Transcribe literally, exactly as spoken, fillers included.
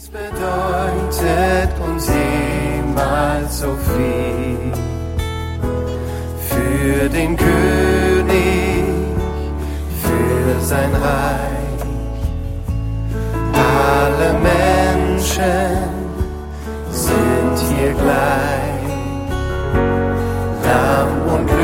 bedeutet uns jemals so viel für den König, für sein Reich. Alle Menschen sind hier gleich, Lamm und